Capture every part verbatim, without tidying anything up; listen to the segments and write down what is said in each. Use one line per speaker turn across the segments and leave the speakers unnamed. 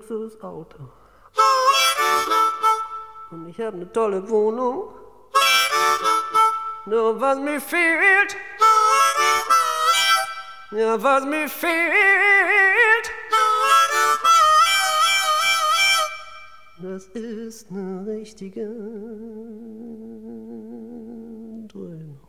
Luxusauto. Und ich hab ne tolle Wohnung. Nur was mir fehlt, ja, was mir fehlt, das ist ne richtige Dröhnung.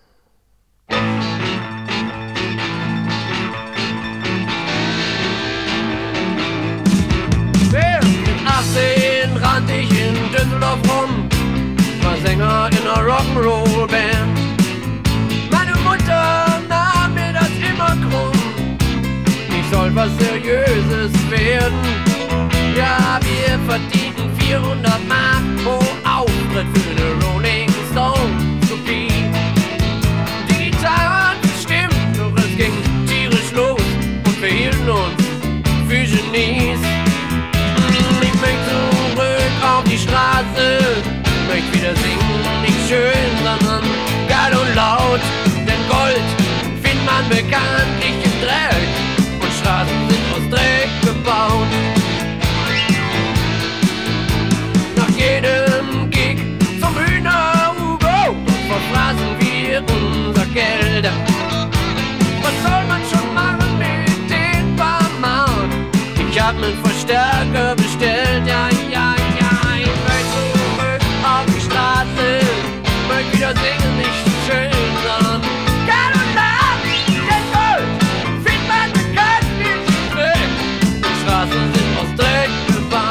Mit achtzehn rannte ich in Düsseldorf rum, war Sänger in einer Rock'n'Roll-Band. Meine Mutter nahm mir das immer krumm, ich soll was Seriöses werden. Ja, wir verdienten vierhundert Mark pro Auftritt für eine Rolling Stones-Kopie. Die Gitarre hat gestimmt, doch es ging tierisch los und wir hielten uns für Genies. Ich möchte zurück auf die Straße, möchte wieder singen, nicht schön, sondern geil und laut. Denn Gold findet man bekanntlich im Dreck und Straßen sind aus Dreck gebaut. Nach jedem Gig zum Hühner-Hugo verfraßen wir unser Geld. Was soll man schon machen mit den paar Mark? Ich hab nen Verstärker bestellt, ja, ja, ja. Ich möchte zurück auf die Straße, möchte wieder singen, nicht schön, sondern geil und laut. Denn Gold findet man bekanntlich im Dreck. Die Straßen sind aus Dreck gebaut.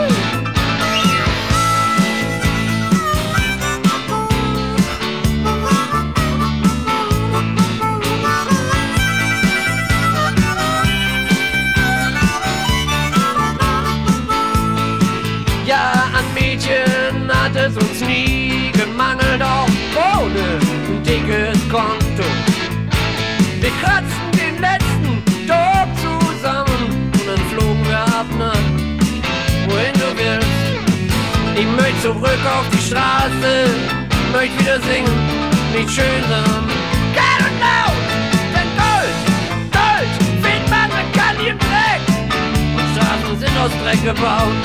Hat es uns nie gemangelt, auch ohne ein dickes Konto. Wir kratzten den letzten Dorf zusammen und dann flogen wir ab nach wohin du willst. Ich möchte zurück auf die Straße, möchte wieder singen, nicht schön, sondern geil und laut. Denn Gold, Gold findet man bekannt im Dreck und Straßen sind aus Dreck gebaut.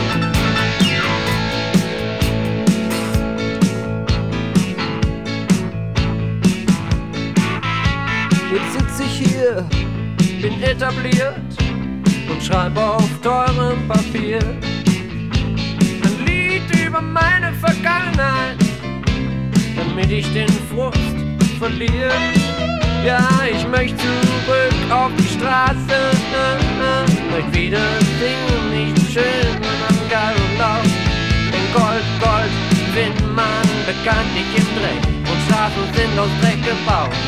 Jetzt sitz ich hier, bin etabliert und schreibe auf teurem Papier ein Lied über meine Vergangenheit, damit ich den Frust verliere. Ja, ich möchte zurück auf die Straße, möchte wieder singen, nicht schön, sondern geil und laut. Denn Gold, Gold findet man bekanntlich im Dreck und Straßen sind aus Dreck gebaut.